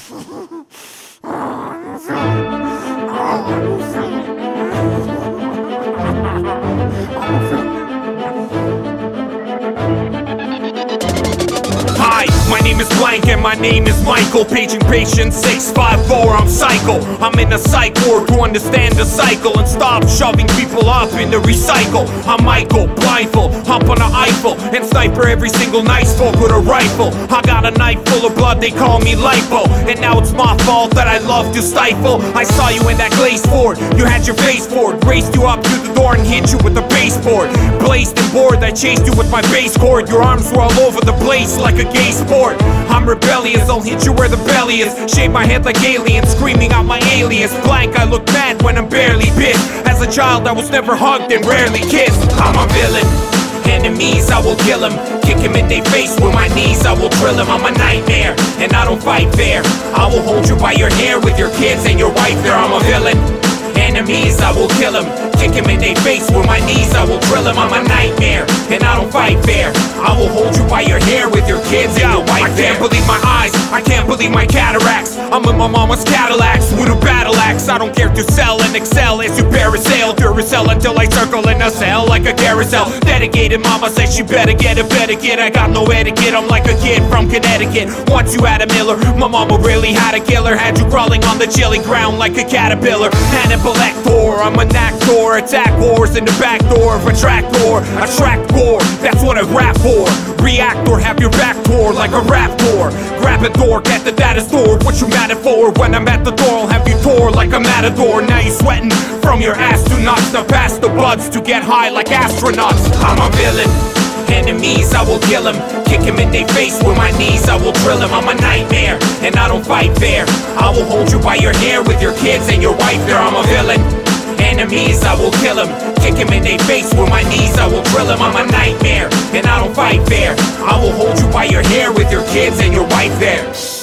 Hi, my name is Blank and my name is Michael. Paging patient 654, I'm psycho. I'm in a psych ward to understand the cycle and stop shoving people up in the recycle. I'm Michael, blindfold, hop on a Eiffel and sniper every single nice folk with a rifle. I got a knife full of blood, they call me lipo. And now it's my fault that I love to stifle. I saw you in that glazed Ford, you had your face forward, raced you up to the door and hit you with the baseboard. Blazed and bored, I chased you with my bass cord. Your arms were all over the place like a gay sport. I'm rebellious, I'll hit you where the belly is. Shave my head like aliens, screaming out my alias. Blank, I look mad when I'm barely bit. As a child I was never hugged and rarely kissed. I'm a villain, enemies I will kill them. Kick him in their face with my knees, I will drill him. I'm a nightmare, and I don't fight fair. I will hold you by your hair with your kids and your wife there. I'm a villain, enemies I will kill him. Kick him in their face with my knees, I will drill him. I'm a nightmare, and I don't fight fair. I will hold you by your hair with your kids and your wife. I can't believe my eyes, I can't believe my cataracts. I'm in my mama's Cadillacs with a battle axe. I don't care to sell and excel as you parasail Duracell until I circle in a cell like a carousel. Dedicated mama says you better get a better kid. I got no etiquette, I'm like a kid from Connecticut. Once you had a Miller, my mama really had a killer. Had you crawling on the chilly ground like a caterpillar. Hannibal Lecter, I'm an actor. Attack wars in the back door of a tractor. Attract war, that's what I rap for. React or have your back tore like a raptor. Grab a door, get the data store. What you mad at for? When I'm at the door, I'll have you tore like a matador. Now you sweating from your ass to nuts. Now pass the buds to get high like astronauts. I'm a villain, enemies I will kill him. Kick him in their face with my knees, I will drill him. I'm a nightmare, and I don't fight fair. I will hold you by your hair with your kids and your wife there. I'm a villain, enemies I will kill him. Kick him in their face with my knees, I will drill him. I'm a nightmare, and I don't fight fair. I will hold you by your hair with your kids and your wife there.